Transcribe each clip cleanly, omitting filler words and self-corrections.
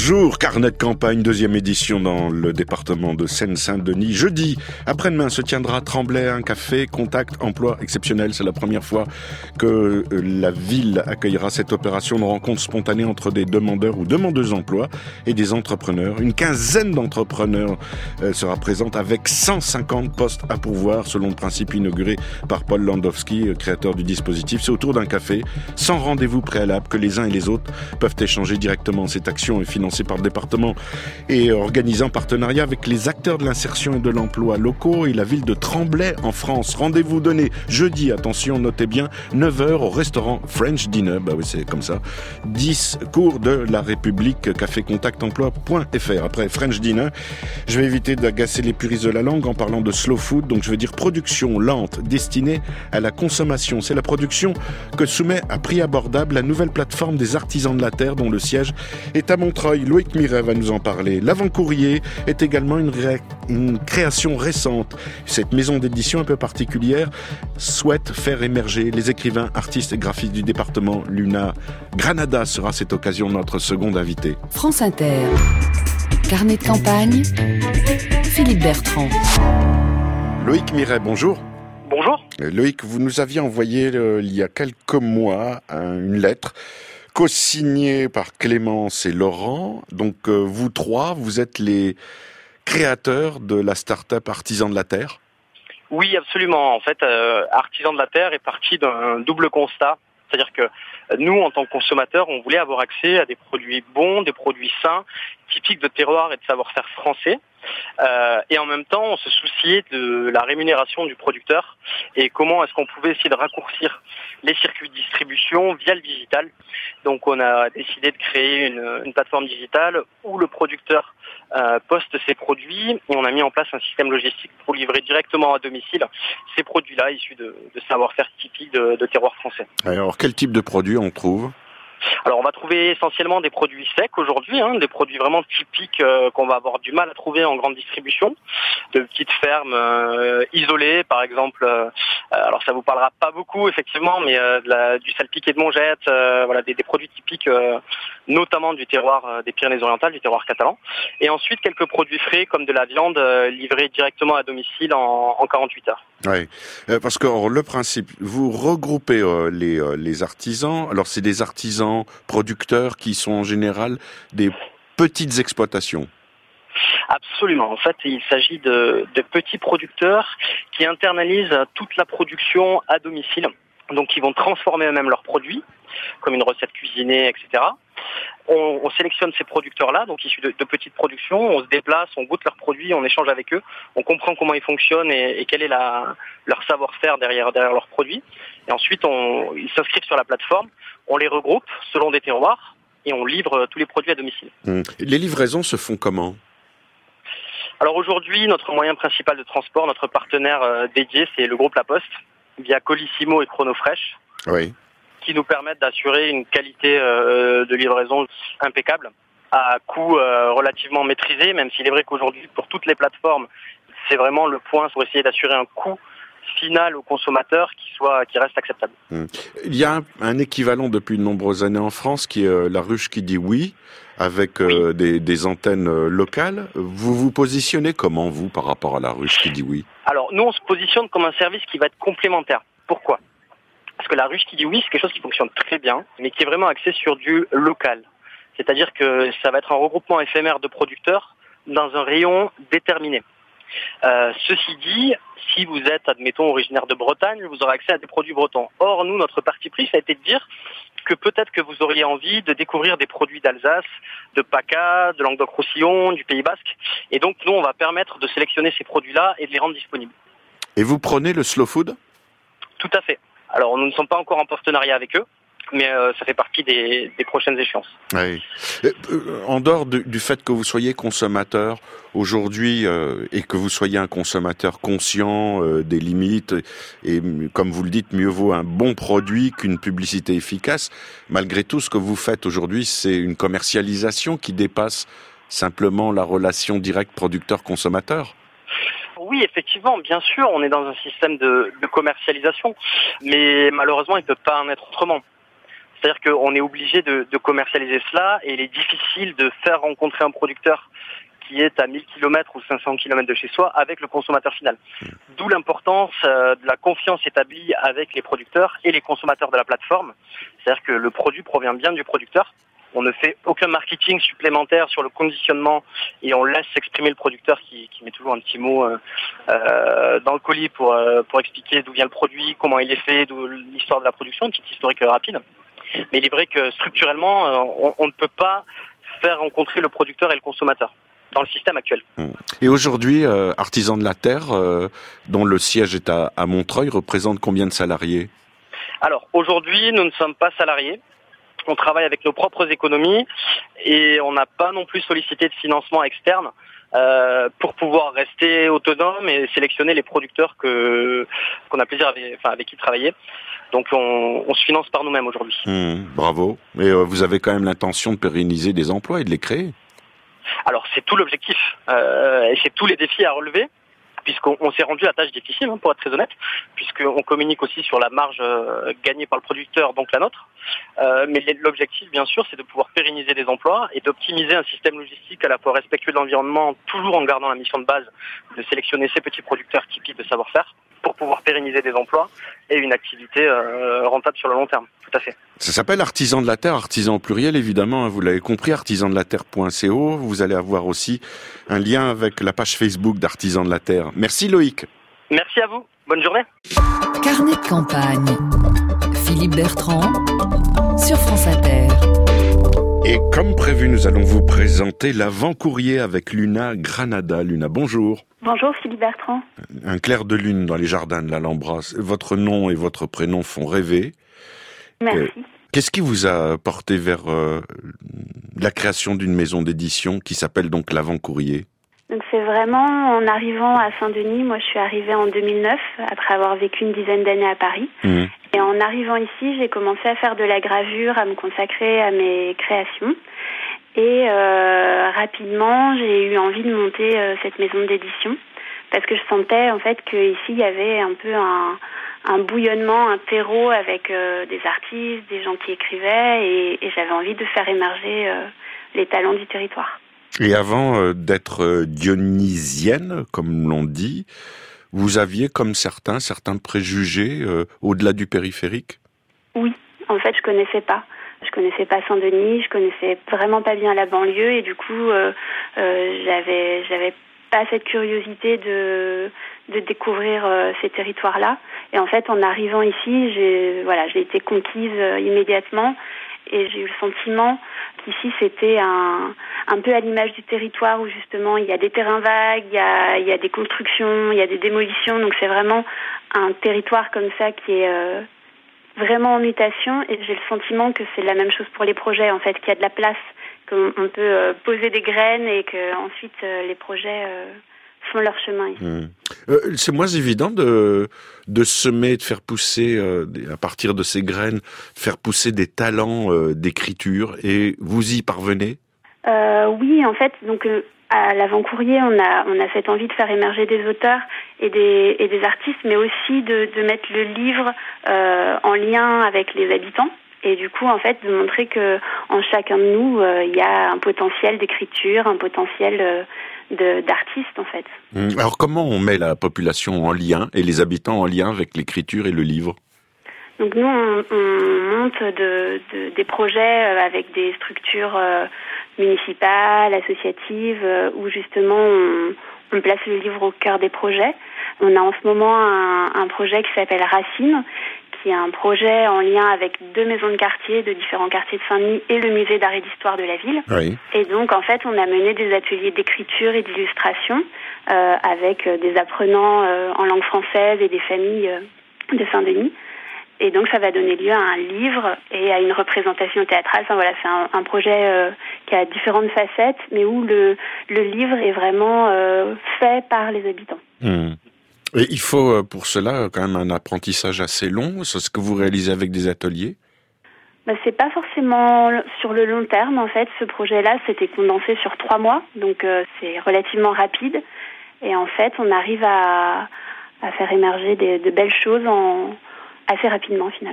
Bonjour, carnet de campagne, deuxième édition dans le département de Seine-Saint-Denis. Jeudi, après-demain, se tiendra à Tremblay un café contact emploi exceptionnel. C'est la première fois que la ville accueillera cette opération de rencontre spontanée entre des demandeurs ou demandeuses d'emploi et des entrepreneurs. Une quinzaine d'entrepreneurs sera présente avec 150 postes à pourvoir selon le principe inauguré par Paul Landowski, créateur du dispositif. C'est autour d'un café, sans rendez-vous préalable, que les uns et les autres peuvent échanger directement. Cette action est financée par le département et organisée en partenariat avec les acteurs de l'insertion et de l'emploi locaux et la ville de Tremblay en France. Rendez-vous donné jeudi, attention, notez bien, 9h au restaurant French Dinner, bah oui c'est comme ça, 10 cours de la République, cafécontactemploi.fr. Après French Dinner, je vais éviter d'agacer les puristes de la langue en parlant de slow food, donc je vais dire production lente destinée à la consommation. C'est la production que soumet à prix abordable la nouvelle plateforme des artisans de la terre dont le siège est à Montreuil. Loïc Miret va nous en parler. L'Avant-Courrier est également une création récente. Cette maison d'édition un peu particulière souhaite faire émerger les écrivains, artistes et graphistes du département. Luna Granada sera à cette occasion notre seconde invitée. France Inter. Carnet de campagne. Philippe Bertrand. Loïc Miret, bonjour. Bonjour. Loïc, vous nous aviez envoyé il y a quelques mois une lettre co-signée par Clémence et Laurent. Donc vous trois, vous êtes les créateurs de la start-up Artisans de la Terre. Oui, absolument. En fait, Artisans de la Terre est parti d'un double constat. C'est-à-dire que nous, en tant que consommateurs, on voulait avoir accès à des produits bons, des produits sains, typiques de terroir et de savoir-faire français. Et en même temps, on se souciait de la rémunération du producteur et comment est-ce qu'on pouvait essayer de raccourcir les circuits de distribution via le digital. Donc on a décidé de créer une plateforme digitale où le producteur poste ses produits et on a mis en place un système logistique pour livrer directement à domicile ces produits-là issus de savoir-faire typiques de terroir français. Alors quel type de produits on trouve ? Alors on va trouver essentiellement des produits secs aujourd'hui, des produits vraiment typiques qu'on va avoir du mal à trouver en grande distribution, de petites fermes isolées par exemple. Alors ça vous parlera pas beaucoup effectivement, mais du salpic et de mongette, voilà des produits typiques notamment du terroir des Pyrénées-Orientales, du terroir catalan. Et ensuite quelques produits frais comme de la viande livrée directement à domicile en 48 heures. Oui, parce que le principe, vous regroupez les artisans. Alors c'est des artisans producteurs qui sont en général des petites exploitations. Absolument. En fait, il s'agit de petits producteurs qui internalisent toute la production à domicile. Donc, ils vont transformer eux-mêmes leurs produits, comme une recette cuisinée, etc. On sélectionne ces producteurs-là, donc issus de petites productions. On se déplace, on goûte leurs produits, on échange avec eux, on comprend comment ils fonctionnent et quel est leur savoir-faire derrière leurs produits. Et ensuite, ils s'inscrivent sur la plateforme, on les regroupe selon des terroirs et on livre tous les produits à domicile. Les livraisons se font comment ? Alors aujourd'hui, notre moyen principal de transport, notre partenaire dédié, c'est le groupe La Poste, via Colissimo et Chronofresh, oui, qui nous permettent d'assurer une qualité de livraison impeccable, à coût relativement maîtrisé, même s'il est vrai qu'aujourd'hui, pour toutes les plateformes, c'est vraiment le point pour essayer d'assurer un coût final au consommateur qui reste acceptable. Il y a un équivalent depuis de nombreuses années en France qui est La Ruche qui dit oui, avec oui. Des antennes locales. Vous vous positionnez comment, vous, par rapport à La Ruche qui dit oui ? Alors, nous, on se positionne comme un service qui va être complémentaire. Pourquoi ? Parce que La Ruche qui dit oui, c'est quelque chose qui fonctionne très bien, mais qui est vraiment axé sur du local. C'est-à-dire que ça va être un regroupement éphémère de producteurs dans un rayon déterminé. Ceci dit, si vous êtes, admettons, originaire de Bretagne, vous aurez accès à des produits bretons. Or, nous, notre parti pris, ça a été de dire que peut-être que vous auriez envie de découvrir des produits d'Alsace, de PACA, de Languedoc-Roussillon, du Pays Basque. Et donc, nous, on va permettre de sélectionner ces produits-là et de les rendre disponibles. Et vous prenez le slow food ? Tout à fait. Alors, nous ne sommes pas encore en partenariat avec eux, mais ça fait partie des prochaines échéances. Oui. En dehors du fait que vous soyez consommateur aujourd'hui et que vous soyez un consommateur conscient des limites et comme vous le dites, mieux vaut un bon produit qu'une publicité efficace. Malgré tout, ce que vous faites aujourd'hui, c'est une commercialisation qui dépasse simplement la relation directe producteur-consommateur. Oui, effectivement, bien sûr, on est dans un système de commercialisation, mais malheureusement, il ne peut pas en être autrement. C'est-à-dire qu'on est obligé de commercialiser cela et il est difficile de faire rencontrer un producteur qui est à 1000 km ou 500 km de chez soi avec le consommateur final. D'où l'importance de la confiance établie avec les producteurs et les consommateurs de la plateforme. C'est-à-dire que le produit provient bien du producteur. On ne fait aucun marketing supplémentaire sur le conditionnement et on laisse s'exprimer le producteur qui met toujours un petit mot dans le colis pour expliquer d'où vient le produit, comment il est fait, d'où l'histoire de la production, une petite historique rapide. Mais il est vrai que structurellement, on ne peut pas faire rencontrer le producteur et le consommateur dans le système actuel. Et aujourd'hui, Artisans de la Terre, dont le siège est à Montreuil, représente combien de salariés ? Alors, aujourd'hui, nous ne sommes pas salariés. On travaille avec nos propres économies et on n'a pas non plus sollicité de financement externe pour pouvoir rester autonome et sélectionner les producteurs qu'on a plaisir avec qui travailler. Donc on se finance par nous-mêmes aujourd'hui. Bravo. Et vous avez quand même l'intention de pérenniser des emplois et de les créer ? Alors c'est tout l'objectif et c'est tous les défis à relever, puisqu'on s'est rendu à la tâche difficile, pour être très honnête, puisqu'on communique aussi sur la marge gagnée par le producteur, donc la nôtre. Mais l'objectif, bien sûr, c'est de pouvoir pérenniser des emplois et d'optimiser un système logistique à la fois respectueux de l'environnement, toujours en gardant la mission de base de sélectionner ces petits producteurs typiques de savoir-faire pour pouvoir pérenniser des emplois et une activité rentable sur le long terme. Tout à fait. Ça s'appelle Artisans de la Terre, artisan au pluriel évidemment, vous l'avez compris, artisansdelaterre.co. Vous allez avoir aussi un lien avec la page Facebook d'Artisans de la Terre. Merci Loïc. Merci à vous, bonne journée. Carnet de campagne, Philippe Bertrand, sur France Inter. Et comme prévu, nous allons vous présenter l'avant-courrier avec Luna Granada. Luna, bonjour. Bonjour Philippe Bertrand. Un clair de lune dans les jardins de l'Alhambra. Votre nom et votre prénom font rêver. Merci. Qu'est-ce qui vous a porté vers la création d'une maison d'édition qui s'appelle donc l'Avant-Courrier ? Donc c'est vraiment en arrivant à Saint-Denis, moi je suis arrivée en 2009 après avoir vécu une dizaine d'années à Paris. Et en arrivant ici, j'ai commencé à faire de la gravure, à me consacrer à mes créations. Et rapidement, j'ai eu envie de monter cette maison d'édition parce que je sentais en fait qu'ici il y avait un peu un bouillonnement, un terreau avec des artistes, des gens qui écrivaient et j'avais envie de faire émerger les talents du territoire. Et avant d'être dionysienne, comme l'on dit, vous aviez, comme certains préjugés au-delà du périphérique ? Oui, en fait, je connaissais pas. Je connaissais pas Saint-Denis, je connaissais vraiment pas bien la banlieue et du coup, j'avais pas cette curiosité de découvrir ces territoires-là. Et en fait, en arrivant ici, j'ai été conquise immédiatement et j'ai eu le sentiment qu'ici, c'était un peu à l'image du territoire où justement, il y a des terrains vagues, il y a des constructions, il y a des démolitions. Donc, c'est vraiment un territoire comme ça qui est vraiment en mutation et j'ai le sentiment que c'est la même chose pour les projets, en fait, qu'il y a de la place, qu'on peut poser des graines et que ensuite les projets font leur chemin ici. C'est moins évident de semer, de faire pousser, à partir de ces graines, faire pousser des talents d'écriture et vous y parvenez ? Oui, en fait, donc à l'avant-courrier, on a cette envie de faire émerger des auteurs et des artistes, mais aussi de mettre le livre en lien avec les habitants. Et du coup, en fait, de montrer que en chacun de nous, il y a un potentiel d'écriture, un potentiel d'artiste, en fait. Alors, comment on met la population en lien et les habitants en lien avec l'écriture et le livre ? Donc nous, on monte des projets avec des structures municipales, associatives, où justement on place le livre au cœur des projets. On a en ce moment un projet qui s'appelle Racine, qui est un projet en lien avec 2 maisons de quartier, de différents quartiers de Saint-Denis et le musée d'art et d'histoire de la ville. Oui. Et donc, en fait, on a mené des ateliers d'écriture et d'illustration avec des apprenants en langue française et des familles de Saint-Denis. Et donc, ça va donner lieu à un livre et à une représentation théâtrale. Enfin, voilà, c'est un projet qui a différentes facettes, mais où le livre est vraiment fait par les habitants. Et il faut pour cela quand même un apprentissage assez long. C'est ce que vous réalisez avec des ateliers ? C'est pas forcément sur le long terme. En fait, ce projet-là, c'était condensé sur 3 mois, donc c'est relativement rapide. Et en fait, on arrive à faire émerger de belles choses assez rapidement finalement.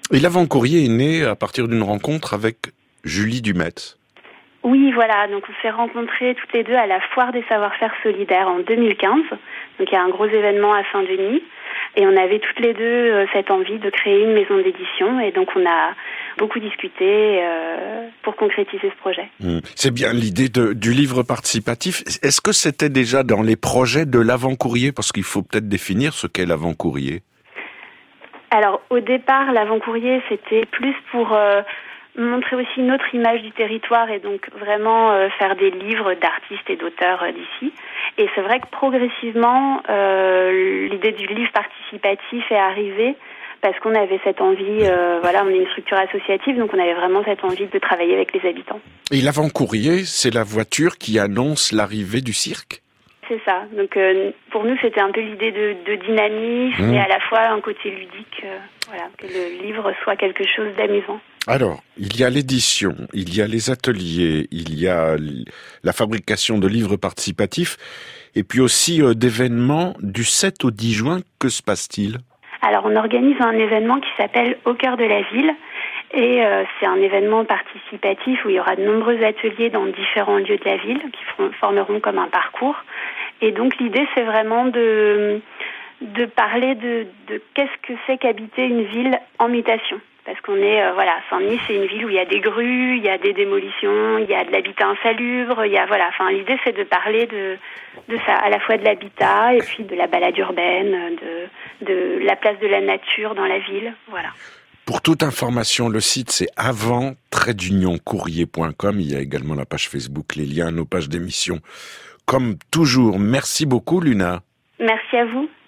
Et l'avant-courrier est né à partir d'une rencontre avec Julie Dumetz. Oui, voilà. Donc, on s'est rencontrés toutes les deux à la Foire des savoir-faire solidaires en 2015. Donc, il y a un gros événement à Saint-Denis. Et on avait toutes les deux cette envie de créer une maison d'édition. Et donc, on a beaucoup discuté pour concrétiser ce projet. C'est bien l'idée du livre participatif. Est-ce que c'était déjà dans les projets de l'avant-courrier? Parce qu'il faut peut-être définir ce qu'est l'avant-courrier. Alors, au départ, l'avant-courrier, c'était plus pour montrer aussi une autre image du territoire et donc vraiment faire des livres d'artistes et d'auteurs d'ici. Et c'est vrai que progressivement, l'idée du livre participatif est arrivée parce qu'on avait cette envie, on est une structure associative, donc on avait vraiment cette envie de travailler avec les habitants. Et l'avant-courrier, c'est la voiture qui annonce l'arrivée du cirque? C'est ça. Donc pour nous, c'était un peu l'idée de dynamisme et à la fois un côté ludique, que le livre soit quelque chose d'amusant. Alors, il y a l'édition, il y a les ateliers, il y a la fabrication de livres participatifs, et puis aussi d'événements du 7 au 10 juin. Que se passe-t-il? Alors, on organise un événement qui s'appelle Au cœur de la ville, et c'est un événement participatif où il y aura de nombreux ateliers dans différents lieux de la ville qui formeront comme un parcours. Et donc, l'idée, c'est vraiment de parler de qu'est-ce que c'est qu'habiter une ville en mutation. Parce qu'on est, Saint-Denis, c'est une ville où il y a des grues, il y a des démolitions, il y a de l'habitat insalubre, l'idée, c'est de parler de ça, à la fois de l'habitat et puis de la balade urbaine, de la place de la nature dans la ville, voilà. Pour toute information, le site, c'est avant-courrier.com. Il y a également la page Facebook, les liens à nos pages d'émission. Comme toujours, merci beaucoup, Luna. Merci à vous.